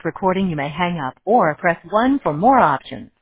recording, you may hang up or press 1 for more options.